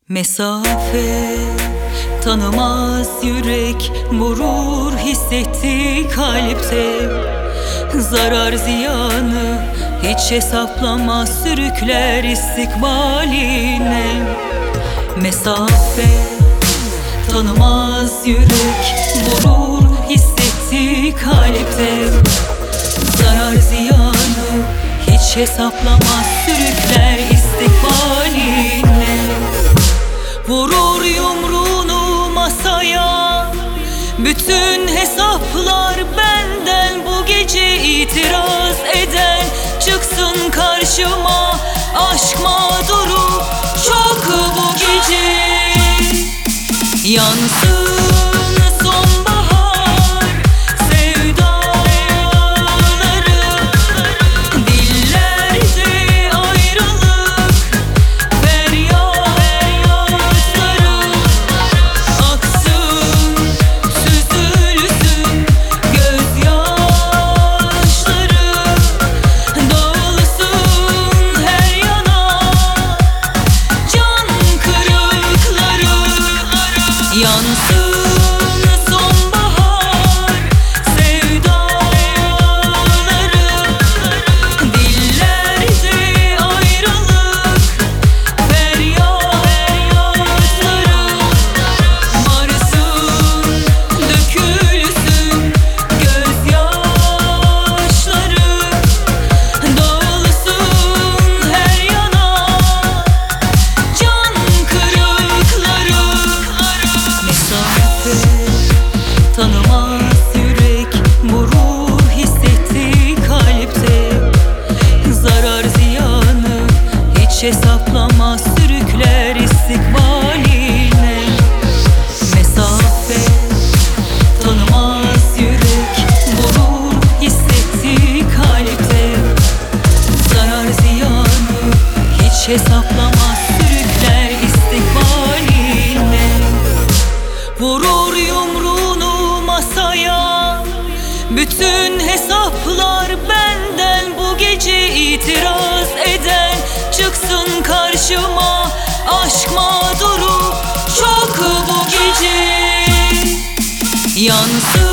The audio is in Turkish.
Mesafe tanımaz yürek, vurur hissetti kalpte. Zarar ziyanı hiç hesaplamaz, sürükler istikbaline. Mesafe tanımaz yürek, vurur hissetti kalpte. Zarar ziyanı hiç hesaplamaz, sürükler istikbaline. Vurur yumruğunu masaya, bütün hesaplar benden. Bu gece itiraz eden çıksın karşıma, aşk mağduru çok bu gece. Yansın sonbahar sevdaları, dillerde ayrılık feryatları. Aksın süzülsün gözyaşları, dağılsın her yana can kırıkları. Yansın sonbahar sevdaları, dillerde ayrılık feryatları. Varsın dökülsün gözyaşları, dağılsın her yana can kırıkları. Mesafe tanımaz yürek, vurur hissetti kalpte. Zarar ziyanı hiç hesaplamaz, sürükler istikbaline. Mesafe tanımaz yürek, vurur hissetti kalpte. Zarar ziyanı hiç hesaplamaz, sürükler istikbaline. Vurur yumruğunu masaya, bütün hesaplar benden. Bu gece itiraz eden çıksın karşıma, aşk mağduru çok bu gece. Yansın